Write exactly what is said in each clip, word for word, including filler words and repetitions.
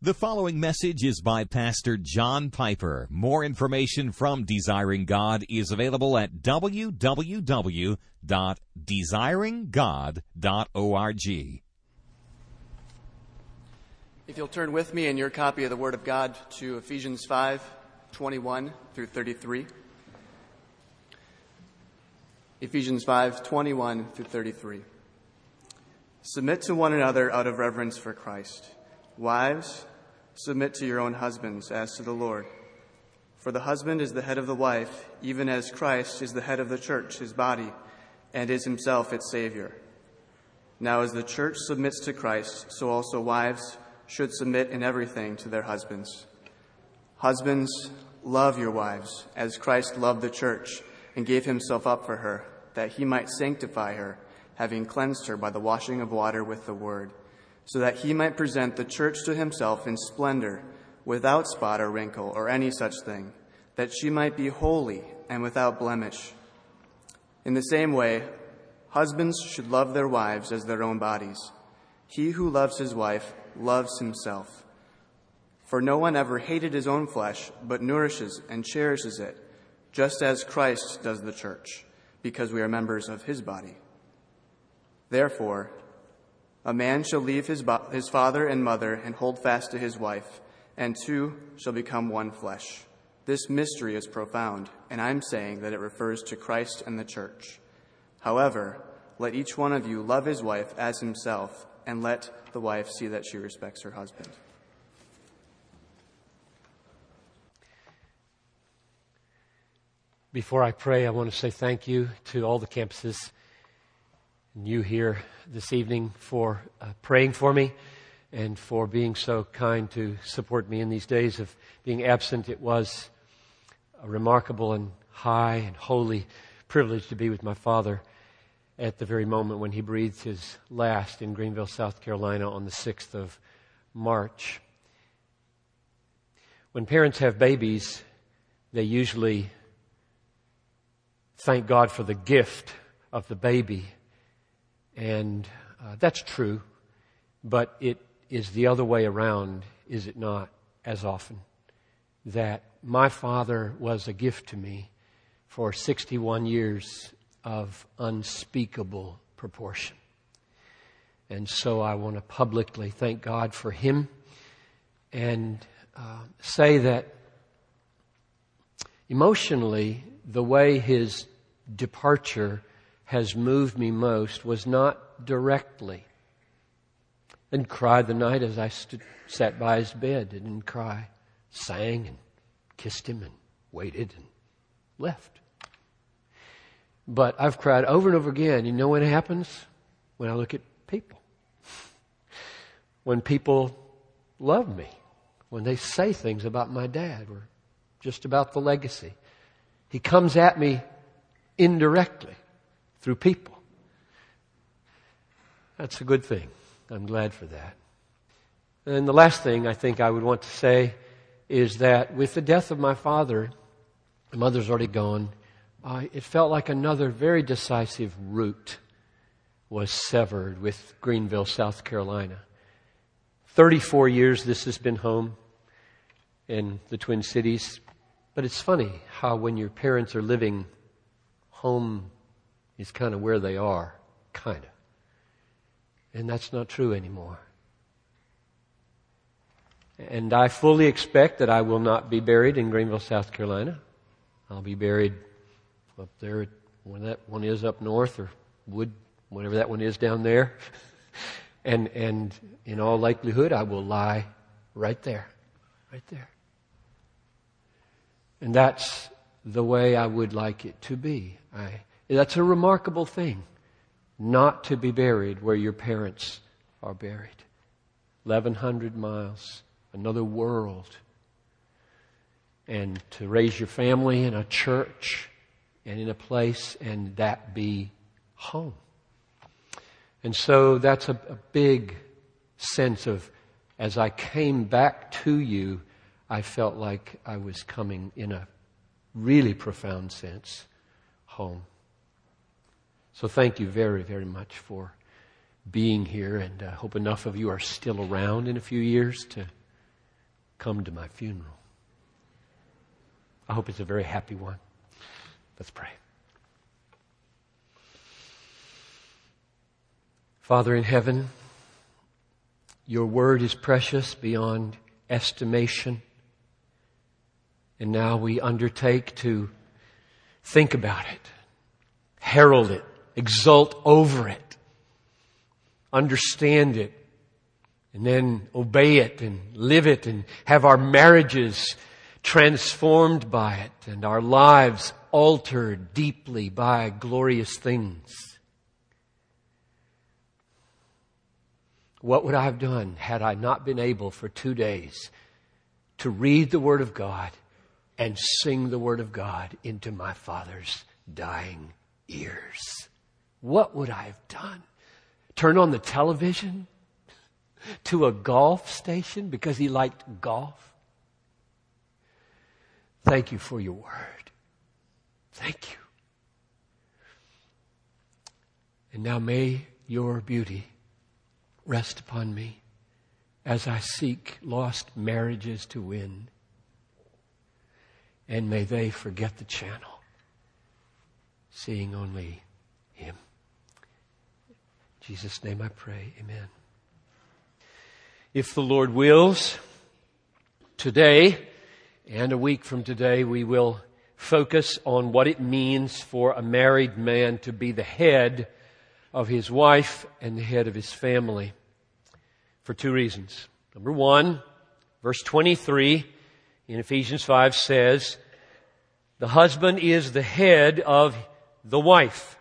The following message is by Pastor John Piper. More information from Desiring God is available at w w w dot desiring god dot org. If you'll turn with me in your copy of the Word of God to Ephesians five, twenty-one through thirty-three. Ephesians five, twenty-one through thirty-three. Submit to one another out of reverence for Christ. Wives, submit to your own husbands as to the Lord. For the husband is the head of the wife, even as Christ is the head of the church, his body, and is himself its Savior. Now as the church submits to Christ, so also wives should submit in everything to their husbands. Husbands, love your wives, as Christ loved the church and gave himself up for her, that he might sanctify her, having cleansed her by the washing of water with the word, so that he might present the church to himself in splendor, without spot or wrinkle or any such thing, that she might be holy and without blemish. In the same way, husbands should love their wives as their own bodies. He who loves his wife loves himself. For no one ever hated his own flesh, but nourishes and cherishes it, just as Christ does the church, because we are members of his body. Therefore, a man shall leave his, bo- his father and mother and hold fast to his wife, and two shall become one flesh. This mystery is profound, and I'm saying that it refers to Christ and the church. However, let each one of you love his wife as himself, and let the wife see that she respects her husband. Before I pray, I want to say thank you to all the campuses and you here this evening for uh, praying for me and for being so kind to support me in these days of being absent. It was a remarkable and high and holy privilege to be with my father at the very moment when he breathed his last in Greenville, South Carolina on the sixth of March. When parents have babies, they usually thank God for the gift of the baby. And uh, that's true, but it is the other way around, is it not, as often, that my father was a gift to me for sixty-one years of unspeakable proportion. And so I want to publicly thank God for him and uh, say that emotionally, the way his departure has moved me most was not directly. I didn't cry the night as I stood, sat by his bed. I didn't cry. Sang and kissed him and waited and left. But I've cried over and over again. You know when it happens? When I look at people. When people love me. When they say things about my dad or just about the legacy. He comes at me indirectly through people. That's a good thing. I'm glad for that. And the last thing I think I would want to say is that with the death of my father, my mother's already gone, uh, it felt like another very decisive root was severed with Greenville, South Carolina. thirty-four years this has been home in the Twin Cities. But it's funny how when your parents are living, home is kind of where they are, kind of. And that's not true anymore. And I fully expect that I will not be buried in Greenville, South Carolina. I'll be buried up there, when that one is up north, or Wood, whatever that one is down there. and and in all likelihood, I will lie right there, right there. And that's the way I would like it to be. I, that's a remarkable thing, not to be buried where your parents are buried. eleven hundred miles, another world. And to raise your family in a church and in a place and that be home. And so that's a, a big sense of, as I came back to you, I felt like I was coming in a really profound sense home. So thank you very, very much for being here, and I hope enough of you are still around in a few years to come to my funeral. I hope it's a very happy one. Let's pray. Father in heaven, your word is precious beyond estimation. And now we undertake to think about it, herald it, exult over it, understand it, and then obey it and live it and have our marriages transformed by it and our lives altered deeply by glorious things. What would I have done had I not been able for two days to read the Word of God and sing the Word of God into my father's dying ears? What would I have done? Turn on the television to a golf station because he liked golf? Thank you for your word. Thank you. And now may your beauty rest upon me as I seek lost marriages to win. And may they forget the channel, seeing only Him. In Jesus' name I pray. Amen. If the Lord wills, today and a week from today, we will focus on what it means for a married man to be the head of his wife and the head of his family, for two reasons. Number one, verse twenty-three in Ephesians five says, the husband is the head of the wife,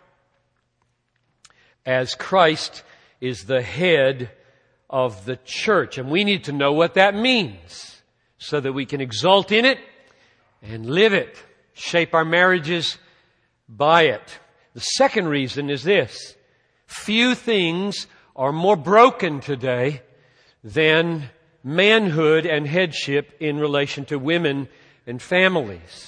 as Christ is the head of the church. And we need to know what that means so that we can exult in it and live it, shape our marriages by it. The second reason is this: few things are more broken today than manhood and headship in relation to women and families.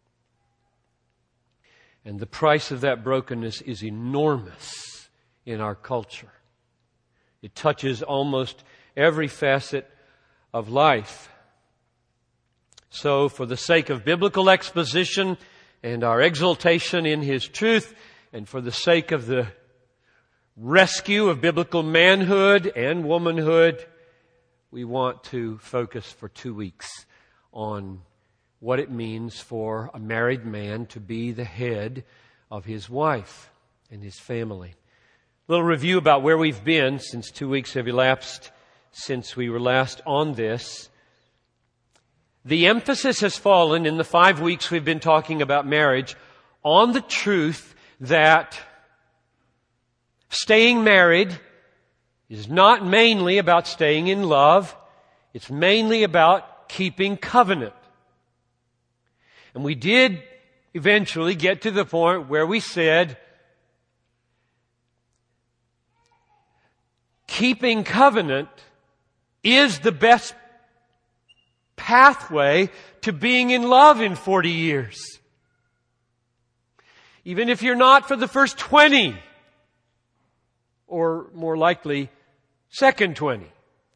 And the price of that brokenness is enormous in our culture. It touches almost every facet of life. So, for the sake of biblical exposition and our exaltation in His truth, and for the sake of the rescue of biblical manhood and womanhood, we want to focus for two weeks on what it means for a married man to be the head of his wife and his family. A little review about where we've been since two weeks have elapsed since we were last on this. The emphasis has fallen in the five weeks we've been talking about marriage on the truth that staying married is not mainly about staying in love. It's mainly about keeping covenant. And we did eventually get to the point where we said, keeping covenant is the best pathway to being in love in forty years. Even if you're not for the first twenty, or more likely, second twenty.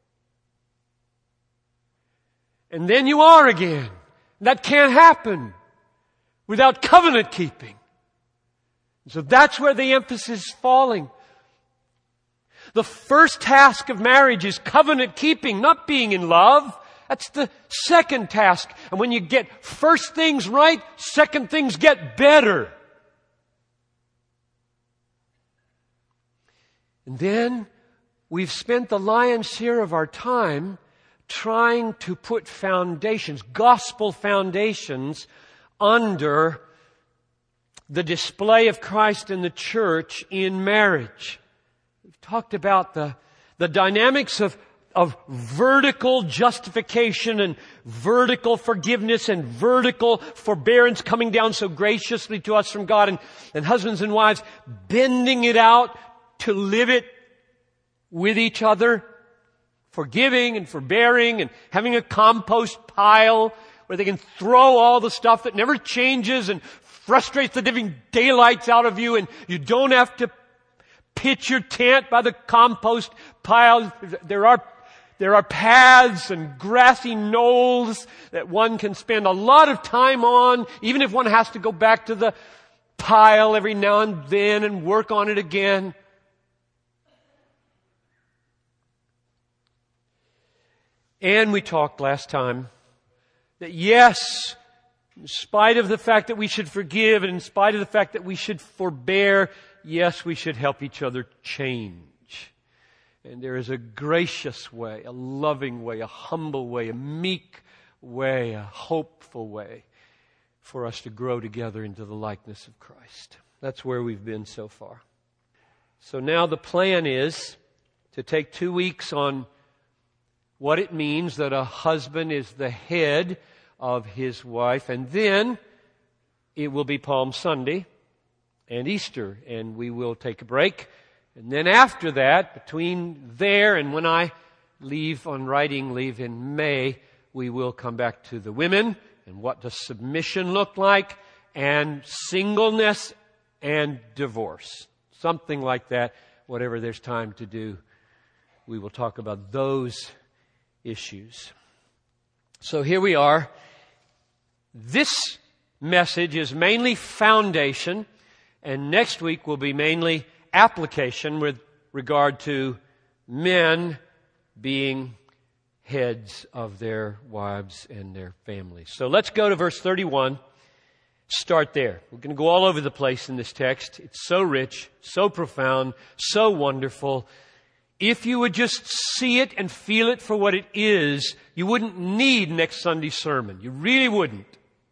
And then you are again. That can't happen without covenant keeping. So that's where the emphasis is falling. The first task of marriage is covenant keeping, not being in love. That's the second task. And when you get first things right, second things get better. And then we've spent the lion's share of our time trying to put foundations, gospel foundations, under the display of Christ and the church in marriage. We've talked about the, the dynamics of, of vertical justification and vertical forgiveness and vertical forbearance coming down so graciously to us from God, and, and husbands and wives bending it out to live it with each other, forgiving and forbearing and having a compost pile where they can throw all the stuff that never changes and frustrates the living daylights out of you, and you don't have to pitch your tent by the compost pile. There are there are paths and grassy knolls that one can spend a lot of time on, even if one has to go back to the pile every now and then and work on it again. And we talked last time that yes, in spite of the fact that we should forgive and in spite of the fact that we should forbear, yes, we should help each other change. And there is a gracious way, a loving way, a humble way, a meek way, a hopeful way for us to grow together into the likeness of Christ. That's where we've been so far. So now the plan is to take two weeks on what it means that a husband is the head of his wife, and then it will be Palm Sunday and Easter, and we will take a break. And then after that, between there and when I leave on writing leave in May, we will come back to the women and what does submission look like, and singleness and divorce. Something like that. Whatever there's time to do, we will talk about those issues. So here we are. This message is mainly foundation, and next week will be mainly application with regard to men being heads of their wives and their families. So let's go to verse thirty-one. Start there. We're going to go all over the place in this text. It's so rich, so profound, so wonderful. If you would just see it and feel it for what it is, you wouldn't need next Sunday's sermon. You really wouldn't.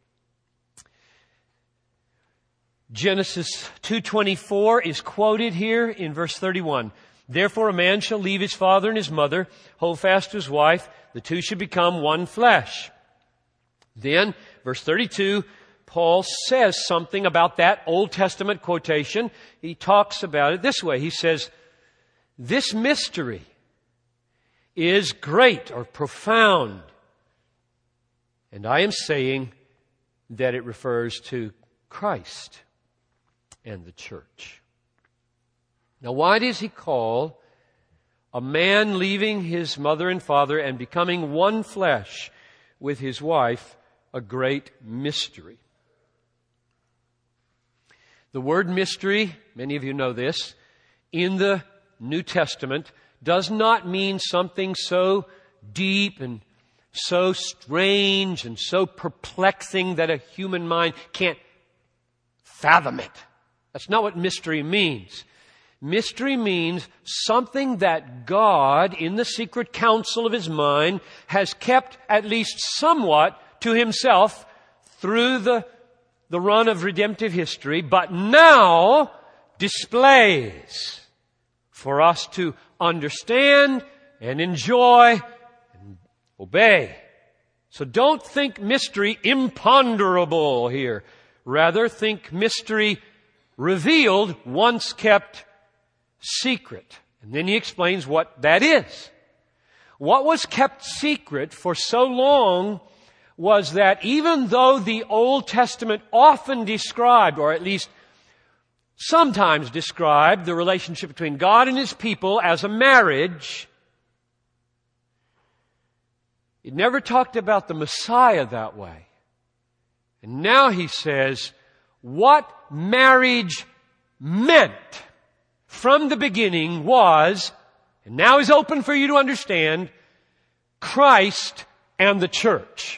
Genesis two twenty-four is quoted here in verse thirty-one. Therefore a man shall leave his father and his mother, hold fast to his wife, the two should become one flesh. Then, verse thirty-two, Paul says something about that Old Testament quotation. He talks about it this way. He says, this mystery is great or profound. And I am saying that it refers to Christ and the church. Now, why does he call a man leaving his mother and father and becoming one flesh with his wife a great mystery? The word mystery, many of you know this, in the New Testament does not mean something so deep and so strange and so perplexing that a human mind can't fathom it. That's not what mystery means. Mystery means something that God, in the secret counsel of His mind, has kept at least somewhat to Himself through the, the run of redemptive history, but now displays for us to understand and enjoy and obey. So don't think mystery imponderable here. Rather, think mystery revealed, once kept secret. And then he explains what that is. What was kept secret for so long was that even though the Old Testament often described, or at least sometimes described, the relationship between God and His people as a marriage, it never talked about the Messiah that way. And now he says, what marriage meant from the beginning was, and now is open for you to understand, Christ and the church.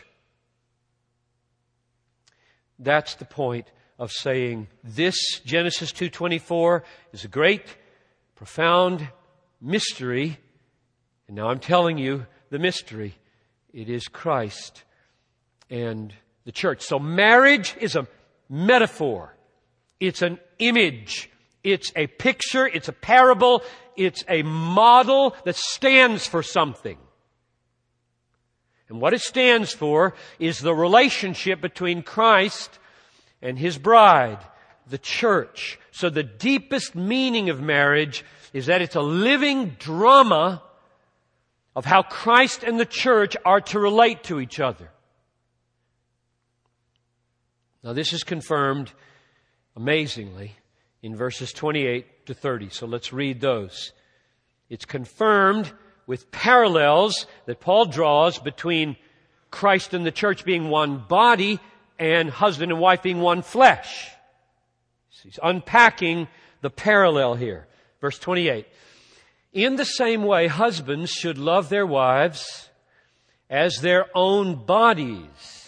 That's the point of saying this Genesis two twenty-four is a great, profound mystery. And now I'm telling you the mystery. It is Christ and the church. So marriage is a metaphor. It's an image. It's a picture. It's a parable. It's a model that stands for something. And what it stands for is the relationship between Christ and His bride, the church. So the deepest meaning of marriage is that it's a living drama of how Christ and the church are to relate to each other. Now this is confirmed amazingly in verses twenty-eight to thirty. So let's read those. It's confirmed with parallels that Paul draws between Christ and the church being one body and husband and wife being one flesh. He's unpacking the parallel here. Verse twenty-eight. In the same way, husbands should love their wives as their own bodies.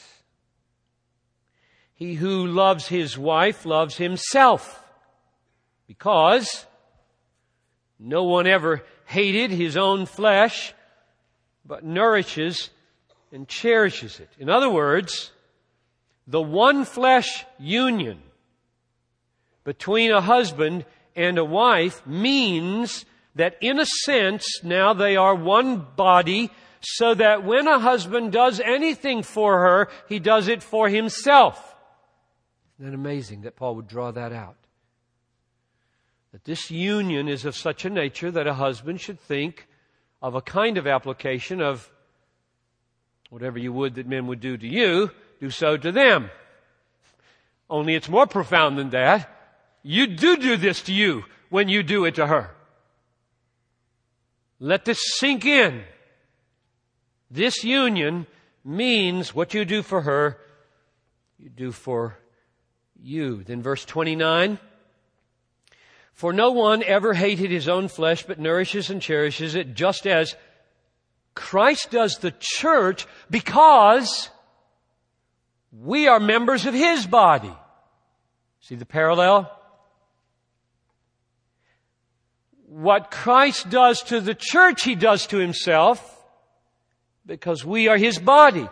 He who loves his wife loves himself, because no one ever hated his own flesh, but nourishes and cherishes it. In other words, the one flesh union between a husband and a wife means that in a sense now they are one body, so that when a husband does anything for her, he does it for himself. Isn't that amazing that Paul would draw that out? That this union is of such a nature that a husband should think of a kind of application of whatever you would that men would do to you, do so to them. Only it's more profound than that. You do do this to you when you do it to her. Let this sink in. This union means what you do for her, you do for you. Then verse twenty-nine. For no one ever hated his own flesh, but nourishes and cherishes it, just as Christ does the church, because we are members of His body. See the parallel? What Christ does to the church, He does to Himself, because we are His body.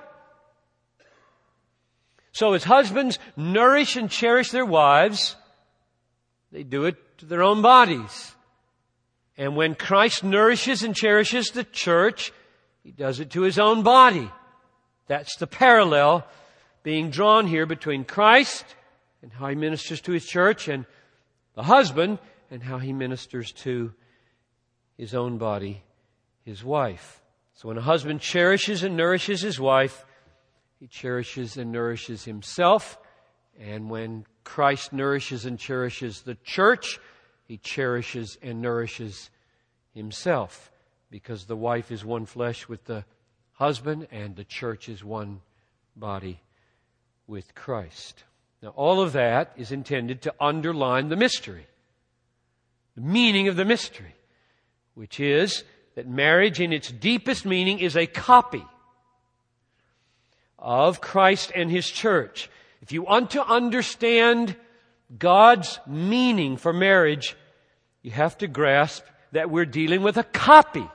So as husbands nourish and cherish their wives, they do it to their own bodies. And when Christ nourishes and cherishes the church, He does it to His own body. That's the parallel being drawn here between Christ and how He ministers to His church, and the husband and how he ministers to his own body, his wife. So when a husband cherishes and nourishes his wife, he cherishes and nourishes himself. And when Christ nourishes and cherishes the church, He cherishes and nourishes Himself, because the wife is one flesh with the husband and the church is one body with Christ. Now, all of that is intended to underline the mystery, the meaning of the mystery, which is that marriage in its deepest meaning is a copy of Christ and His church. If you want to understand God's meaning for marriage, you have to grasp that we're dealing with a copy.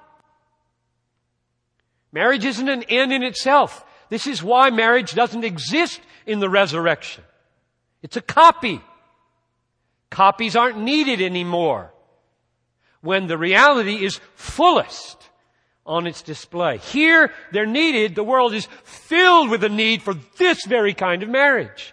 Marriage isn't an end in itself. This is why marriage doesn't exist in the resurrection. It's a copy. Copies aren't needed anymore when the reality is fullest on its display. Here, they're needed. The world is filled with a need for this very kind of marriage.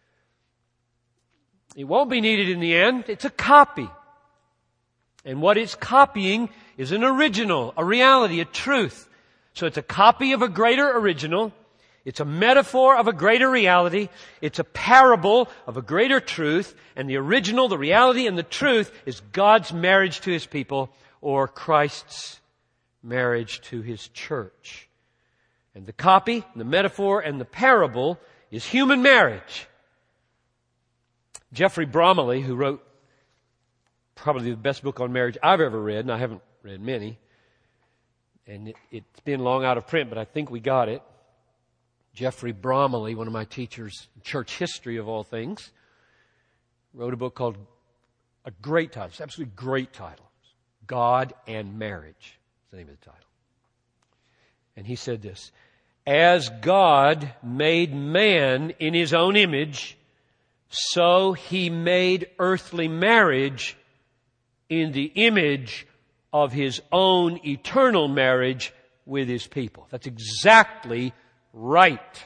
It won't be needed in the end. It's a copy. And what it's copying is an original, a reality, a truth. So it's a copy of a greater original. It's a metaphor of a greater reality. It's a parable of a greater truth. And the original, the reality, and the truth is God's marriage to His people, or Christ's marriage to His church. And the copy, the metaphor, and the parable is human marriage. Jeffrey Bromley, who wrote probably the best book on marriage I've ever read, and I haven't read many, and it, it's been long out of print, but I think we got it. Jeffrey Bromley, one of my teachers in church history of all things, wrote a book called, a great title, it's an absolutely great title, God and Marriage. That's the name of the title. And he said this: as God made man in His own image, so He made earthly marriage in the image of His own eternal marriage with His people. That's exactly right.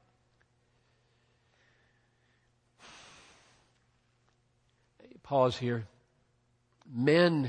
Pause here. Men,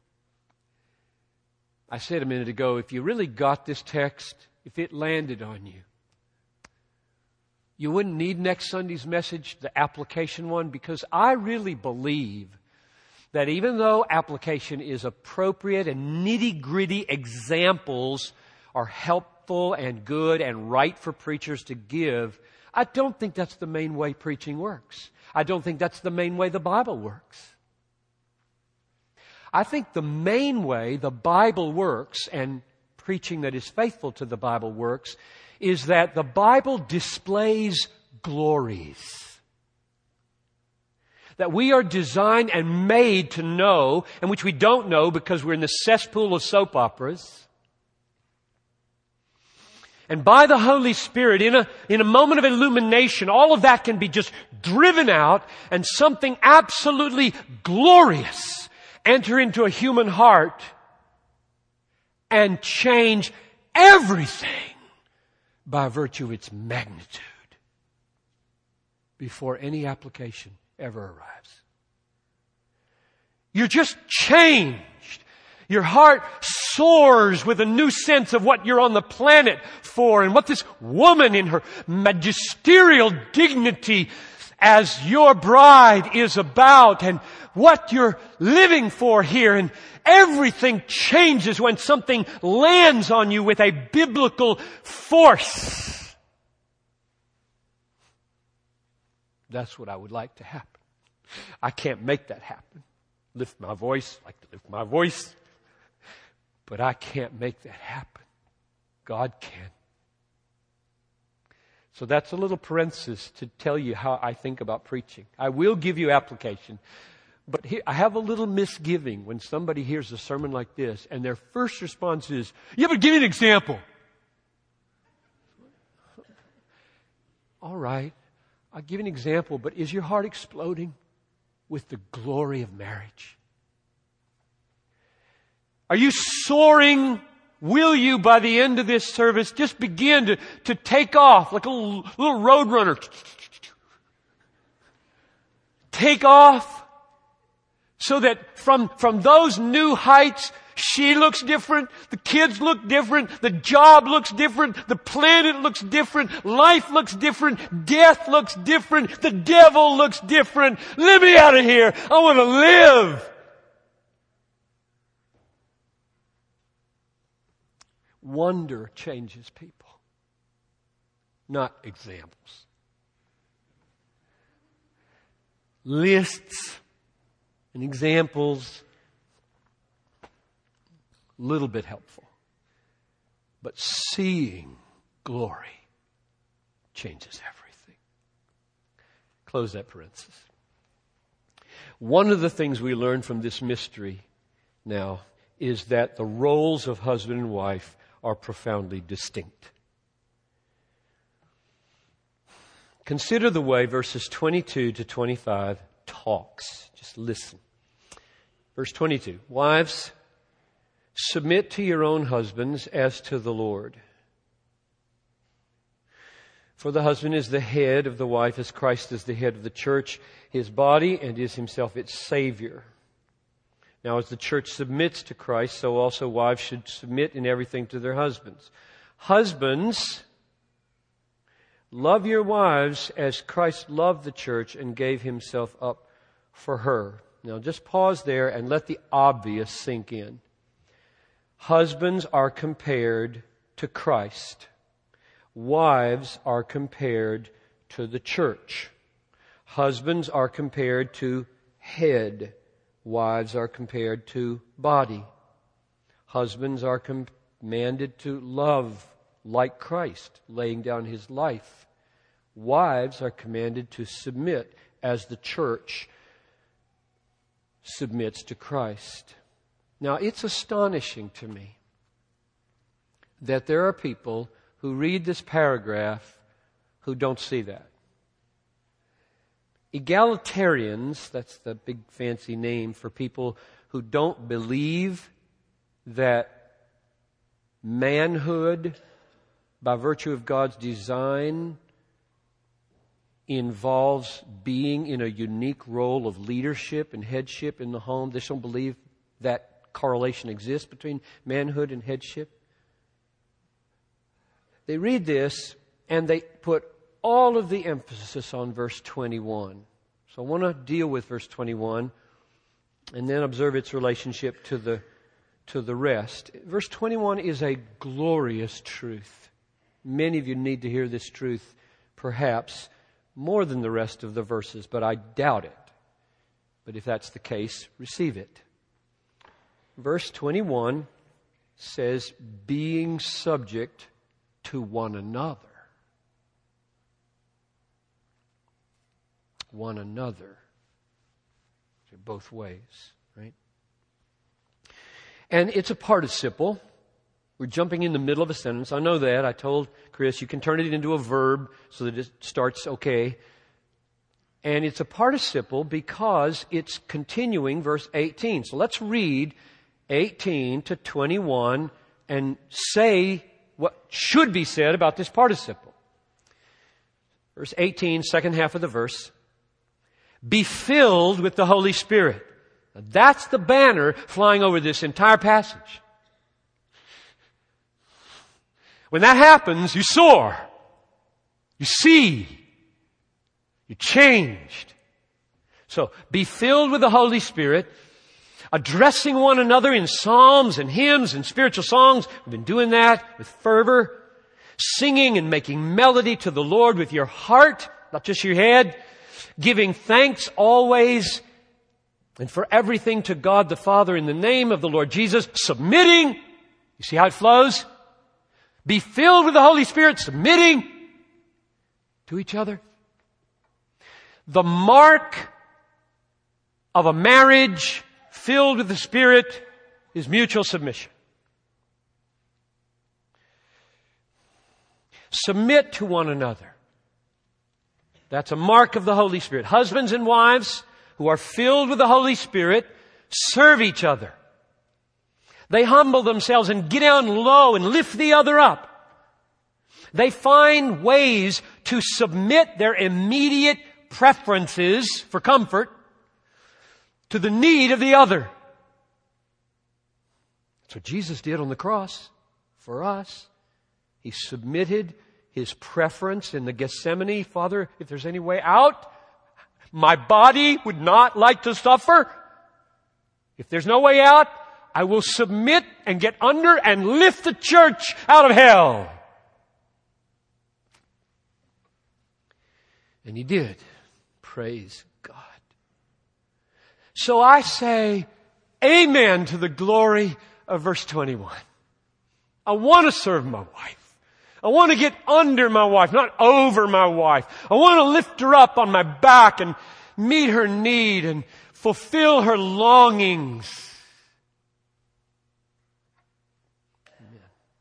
I said a minute ago, if you really got this text, if it landed on you, you wouldn't need next Sunday's message, the application one, because I really believe that even though application is appropriate and nitty-gritty examples are helpful and good and right for preachers to give, I don't think that's the main way preaching works. I don't think that's the main way the Bible works. I think the main way the Bible works, and preaching that is faithful to the Bible works, is that the Bible displays glories that we are designed and made to know, and which we don't know because we're in the cesspool of soap operas. And by the Holy Spirit, in a, in a moment of illumination, all of that can be just driven out, and something absolutely glorious enter into a human heart and change everything by virtue of its magnitude before any application ever arrives. You're just changed. Your heart soars with a new sense of what you're on the planet for and what this woman in her magisterial dignity as your bride is about and what you're living for here. And everything changes when something lands on you with a biblical force. That's what I would like to happen. I can't make that happen. Lift my voice, I like to lift my voice. But I can't make that happen. God can. So that's a little parenthesis to tell you how I think about preaching. I will give you application. But here, I have a little misgiving when somebody hears a sermon like this and their first response is, yeah, but give me an example. All right. I'll give you an example, but is your heart exploding with the glory of marriage? Are you soaring? Will you, by the end of this service, just begin to, to take off like a little, little road runner? Take off so that from, from those new heights, she looks different, the kids look different, the job looks different, the planet looks different, life looks different, death looks different, the devil looks different. Let me out of here. I want to live. Wonder changes people, not examples. Lists and examples, a little bit helpful. But seeing glory changes everything. Close that parenthesis. One of the things we learn from this mystery now is that the roles of husband and wife are profoundly distinct. Consider the way verses twenty-two to twenty-five talks. Just listen. Verse twenty-two. Wives, submit to your own husbands as to the Lord. For the husband is the head of the wife as Christ is the head of the church, his body, and is himself its Savior. Now, as the church submits to Christ, so also wives should submit in everything to their husbands. Husbands, love your wives as Christ loved the church and gave himself up for her. Now, just pause there and let the obvious sink in. Husbands are compared to Christ. Wives are compared to the church. Husbands are compared to head. Wives are compared to body. Husbands are commanded to love like Christ, laying down his life. Wives are commanded to submit as the church submits to Christ. Now, it's astonishing to me that there are people who read this paragraph who don't see that. Egalitarians, that's the big fancy name for people who don't believe that manhood, by virtue of God's design, involves being in a unique role of leadership and headship in the home. They just don't believe that correlation exists between manhood and headship. They read this and they put all of the emphasis on verse twenty-one. So I want to deal with verse twenty-one And then observe its relationship to the, to the rest. Verse twenty-one is a glorious truth. Many of you need to hear this truth, perhaps more than the rest of the verses, but I doubt it. But if that's the case, receive it. Verse twenty-one says, being subject to one another. One another. Both ways, right? And it's a participle. We're jumping in the middle of a sentence. I know that. I told Chris, you can turn it into a verb so that it starts okay. And it's a participle because it's continuing verse eighteen. So let's read eighteen to twenty-one and say what should be said about this participle. Verse eighteen, second half of the verse. Be filled with the Holy Spirit. Now, that's the banner flying over this entire passage. When that happens, you soar. You see. You're changed. So, be filled with the Holy Spirit, addressing one another in psalms and hymns and spiritual songs. We've been doing that with fervor. Singing and making melody to the Lord with your heart, not just your head. Giving thanks always and for everything to God the Father in the name of the Lord Jesus. Submitting. You see how it flows? Be filled with the Holy Spirit, submitting to each other. The mark of a marriage filled with the Spirit is mutual submission. Submit to one another. That's a mark of the Holy Spirit. Husbands and wives who are filled with the Holy Spirit serve each other. They humble themselves and get down low and lift the other up. They find ways to submit their immediate preferences for comfort to the need of the other. That's what Jesus did on the cross for us. He submitted His preference in the Gethsemane. Father, if there's any way out, my body would not like to suffer. If there's no way out, I will submit and get under and lift the church out of hell. And He did. Praise God. So I say amen to the glory of verse twenty-one. I want to serve my wife. I want to get under my wife, not over my wife. I want to lift her up on my back and meet her need and fulfill her longings. Amen.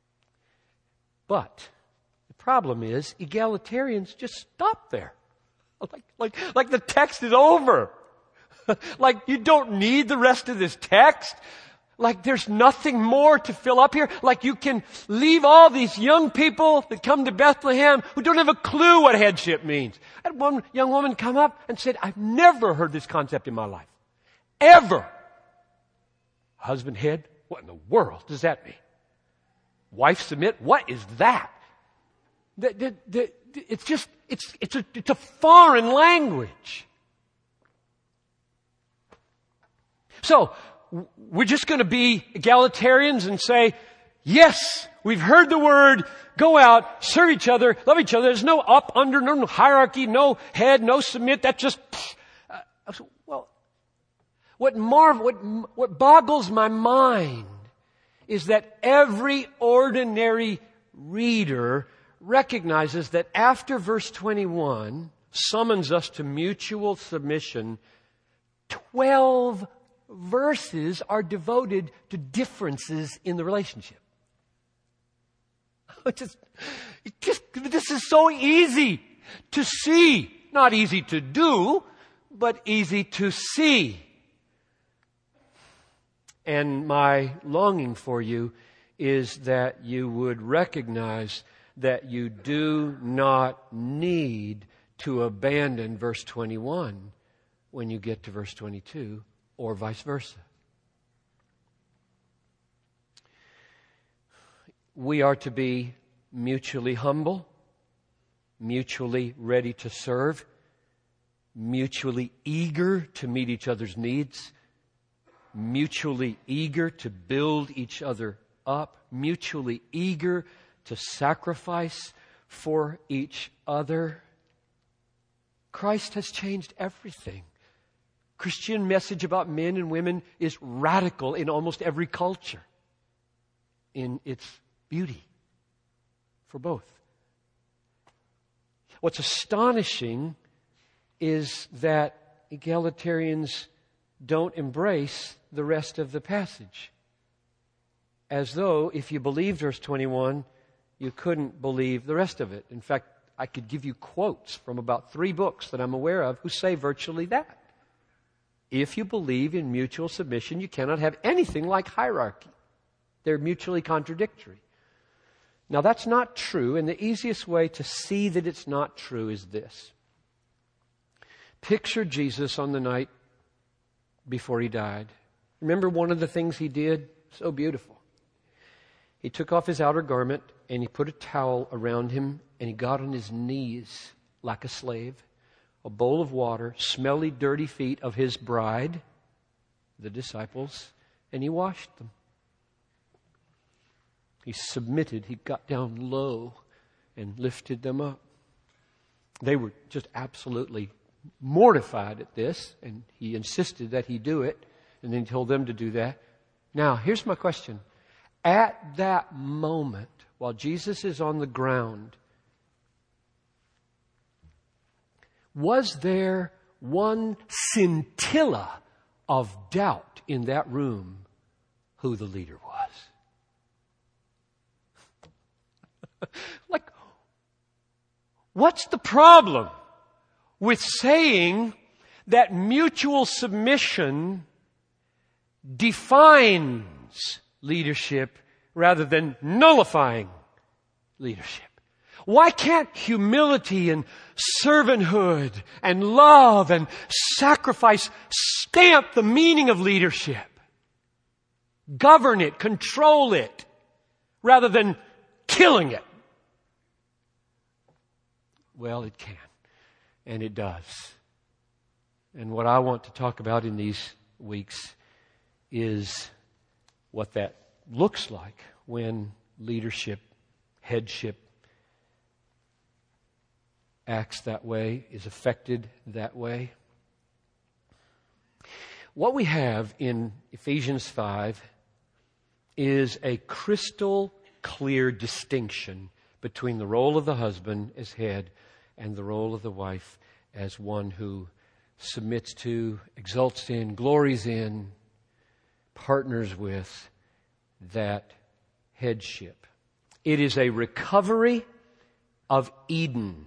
But the problem is egalitarians just stop there. Like, like, like the text is over. Like you don't need the rest of this text. Like there's nothing more to fill up here. Like you can leave all these young people that come to Bethlehem who don't have a clue what headship means. I had one young woman come up and said, I've never heard this concept in my life. Ever. Husband head? What in the world does that mean? Wife submit? What is that? The, the, the, it's just, it's, it's a, it's a foreign language. So, we're just going to be egalitarians and say, yes, we've heard the word, go out, serve each other, love each other. There's no up, under, no hierarchy, no head, no submit. That's just, uh, well, what marvel, what, what boggles my mind is that every ordinary reader recognizes that after verse twenty-one summons us to mutual submission, twelve verses are devoted to differences in the relationship. It's just, it just, this is so easy to see. Not easy to do, but easy to see. And my longing for you is that you would recognize that you do not need to abandon verse twenty-one when you get to verse twenty-two. Or vice versa. We are to be mutually humble, mutually ready to serve, mutually eager to meet each other's needs, mutually eager to build each other up, mutually eager to sacrifice for each other. Christ has changed everything. Christian message about men and women is radical in almost every culture in its beauty for both. What's astonishing is that egalitarians don't embrace the rest of the passage. As though if you believed verse twenty-one, you couldn't believe the rest of it. In fact, I could give you quotes from about three books that I'm aware of who say virtually that. If you believe in mutual submission, you cannot have anything like hierarchy. They're mutually contradictory. Now, that's not true, and the easiest way to see that it's not true is this. Picture Jesus on the night before he died. Remember one of the things he did? So beautiful. He took off his outer garment and he put a towel around him and he got on his knees like a slave. A bowl of water, smelly, dirty feet of his bride, the disciples, and he washed them. He submitted. He got down low and lifted them up. They were just absolutely mortified at this, and he insisted that he do it, and then he told them to do that. Now, here's my question. At that moment, while Jesus is on the ground, was there one scintilla of doubt in that room who the leader was? Like, what's the problem with saying that mutual submission defines leadership rather than nullifying leadership? Why can't humility and servanthood and love and sacrifice stamp the meaning of leadership? Govern it, control it, rather than killing it. Well, it can, and it does. And what I want to talk about in these weeks is what that looks like when leadership, headship, acts that way, is affected that way. What we have in Ephesians five is a crystal clear distinction between the role of the husband as head and the role of the wife as one who submits to, exalts in, glories in, partners with that headship. It is a recovery of Eden.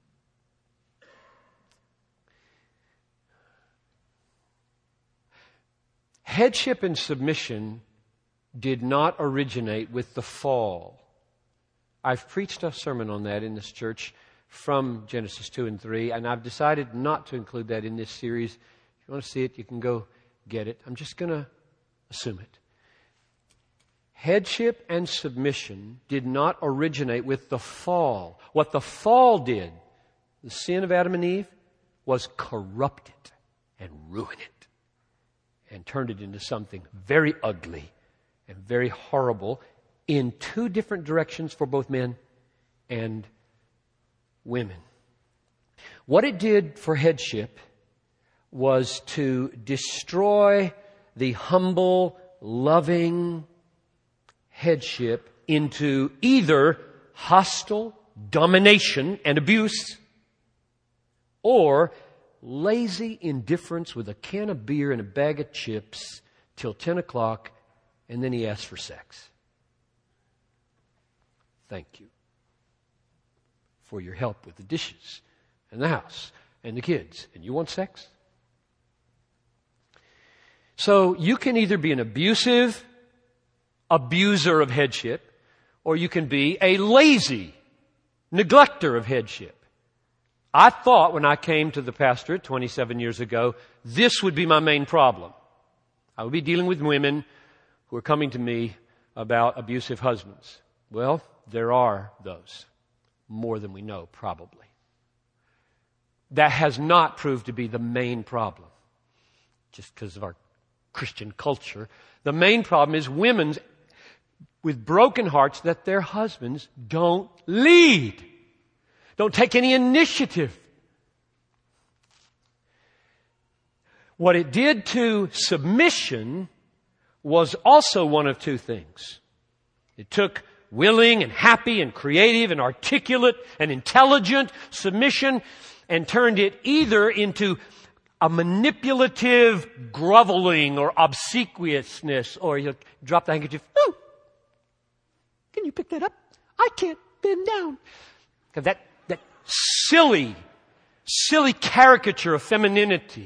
Headship and submission did not originate with the fall. I've preached a sermon on that in this church from Genesis two and three, and I've decided not to include that in this series. If you want to see it, you can go get it. I'm just going to assume it. Headship and submission did not originate with the fall. What the fall did, the sin of Adam and Eve, was corrupt it and ruin it and turned it into something very ugly and very horrible in two different directions for both men and women. What it did for headship was to destroy the humble, loving headship into either hostile domination and abuse or lazy indifference with a can of beer and a bag of chips till ten o'clock, and then he asks for sex. Thank you for your help with the dishes and the house and the kids. And you want sex? So you can either be an abusive abuser of headship, or you can be a lazy neglecter of headship. I thought when I came to the pastorate twenty-seven years ago, this would be my main problem. I would be dealing with women who are coming to me about abusive husbands. Well, there are those. More than we know, probably. That has not proved to be the main problem, just because of our Christian culture. The main problem is women with broken hearts that their husbands don't lead, don't take any initiative. What it did to submission was also one of two things. It took willing and happy and creative and articulate and intelligent submission and turned it either into a manipulative groveling or obsequiousness, or you drop the handkerchief. Oh, can you pick that up? I can't bend down. That, that silly, silly caricature of femininity.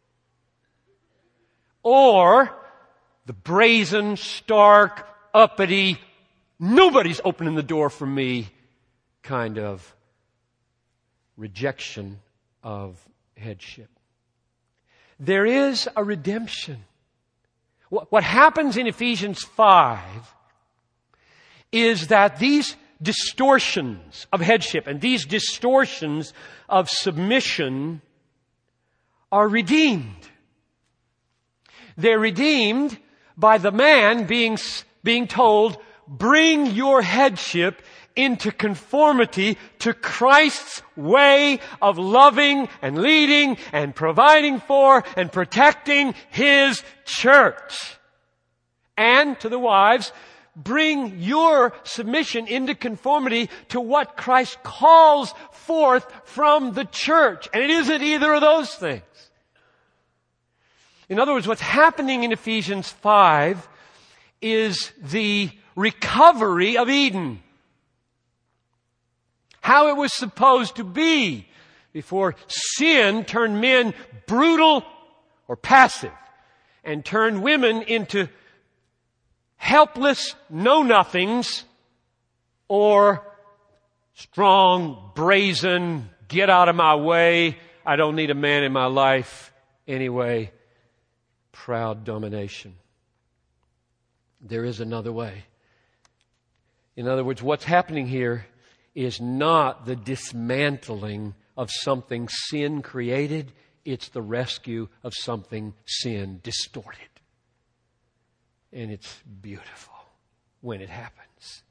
Or the brazen, stark, uppity, nobody's opening the door for me kind of rejection of headship. There is a redemption. What, what happens in Ephesians five is that these distortions of headship and these distortions of submission are redeemed. They're redeemed by the man being, being told, bring your headship into conformity to Christ's way of loving and leading and providing for and protecting His church. And to the wives, bring your submission into conformity to what Christ calls forth from the church. And it isn't either of those things. In other words, what's happening in Ephesians five is the recovery of Eden. How it was supposed to be before sin turned men brutal or passive and turned women into helpless know-nothings or strong, brazen, get out of my way, I don't need a man in my life anyway, proud domination. There is another way. In other words, what's happening here is not the dismantling of something sin created. It's the rescue of something sin distorted. And it's beautiful when it happens.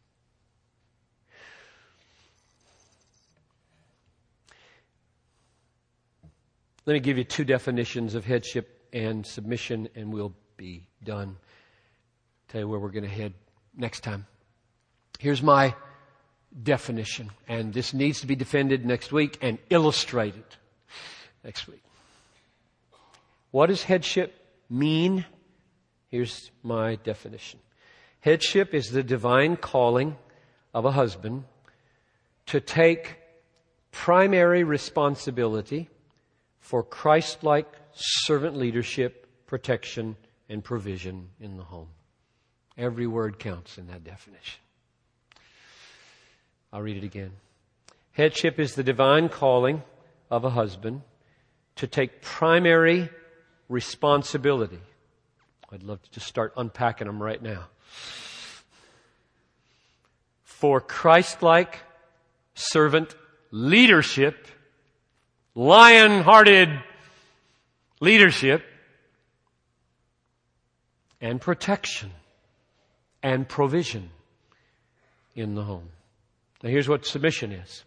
Let me give you two definitions of headship and submission, and we'll be done. Tell you where we're going to head next time. Here's my definition, and this needs to be defended next week and illustrated next week. What does headship mean? Here's my definition. Headship is the divine calling of a husband to take primary responsibility for Christ-like servant leadership, protection, and provision in the home. Every word counts in that definition. I'll read it again. Headship is the divine calling of a husband to take primary responsibility. I'd love to just start unpacking them right now. For Christ-like servant leadership, lion-hearted leadership, and protection and provision in the home. Now here's what submission is.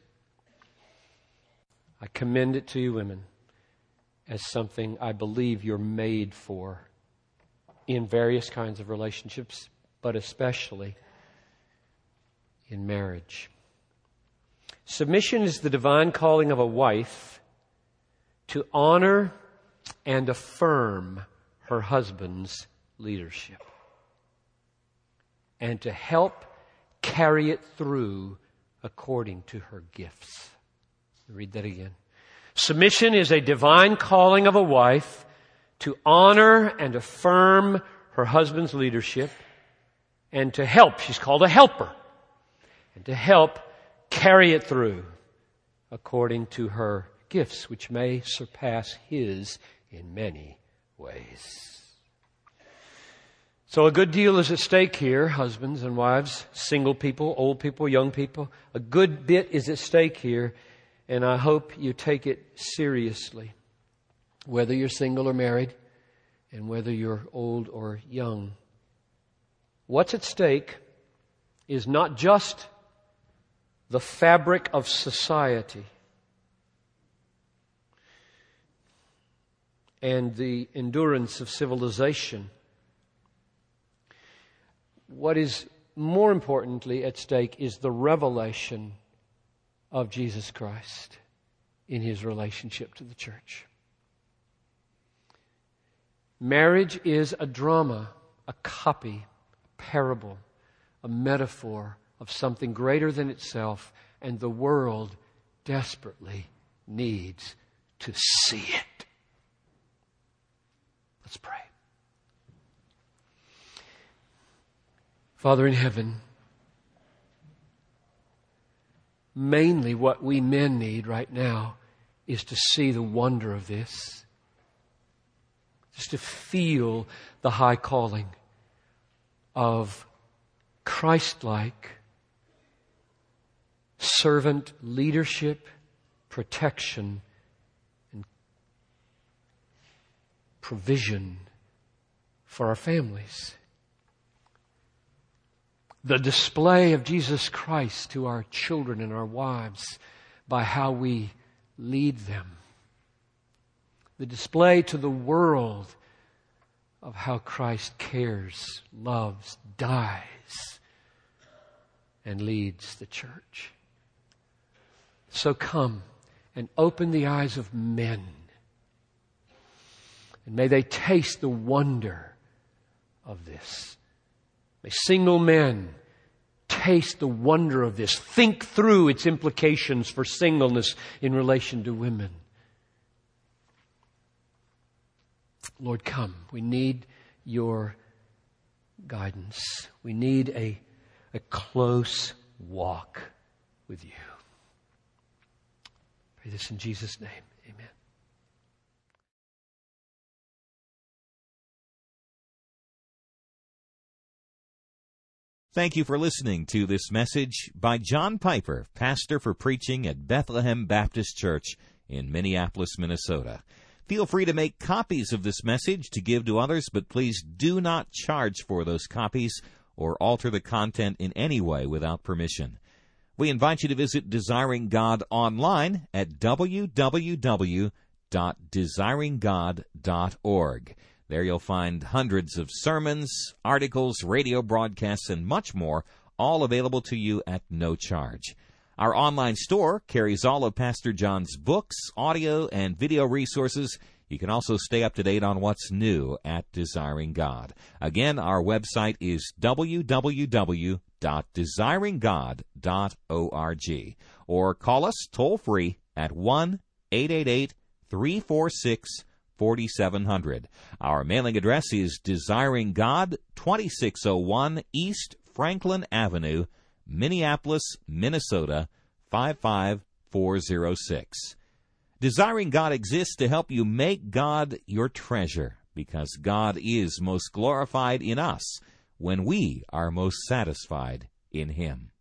I commend it to you women as something I believe you're made for in various kinds of relationships, but especially in marriage. Submission is the divine calling of a wife to honor and affirm her husband's leadership and to help carry it through according to her gifts. Read that again. Submission is a divine calling of a wife to honor and affirm her husband's leadership and to help. She's called a helper. And to help carry it through according to her gifts, which may surpass his in many ways. So a good deal is at stake here, husbands and wives, single people, old people, young people. A good bit is at stake here, and I hope you take it seriously, whether you're single or married, and whether you're old or young. What's at stake is not just the fabric of society and the endurance of civilization. What is more importantly at stake is the revelation of Jesus Christ in His relationship to the church. Marriage is a drama, a copy, a parable, a metaphor of something greater than itself, and the world desperately needs to see it. Let's pray. Father in heaven, mainly what we men need right now is to see the wonder of this, just to feel the high calling of Christ-like servant leadership, protection, and provision for our families. The display of Jesus Christ to our children and our wives by how we lead them. The display to the world of how Christ cares, loves, dies, and leads the church. So come and open the eyes of men, and may they taste the wonder of this. May single men taste the wonder of this. Think through its implications for singleness in relation to women. Lord, come. We need your guidance. We need a, a close walk with you. Pray this in Jesus' name. Amen. Thank you for listening to this message by John Piper, pastor for preaching at Bethlehem Baptist Church in Minneapolis, Minnesota. Feel free to make copies of this message to give to others, but please do not charge for those copies or alter the content in any way without permission. We invite you to visit Desiring God online at w w w dot desiring god dot org. There you'll find hundreds of sermons, articles, radio broadcasts, and much more, all available to you at no charge. Our online store carries all of Pastor John's books, audio, and video resources. You can also stay up to date on what's new at Desiring God. Again, our website is w w w dot desiring god dot org, or call us toll-free at one eight eight eight, three four six, four seven zero zero. Our mailing address is Desiring God, twenty-six oh one East Franklin Avenue, Minneapolis, Minnesota, five five four zero six. Desiring God exists to help you make God your treasure, because God is most glorified in us when we are most satisfied in Him.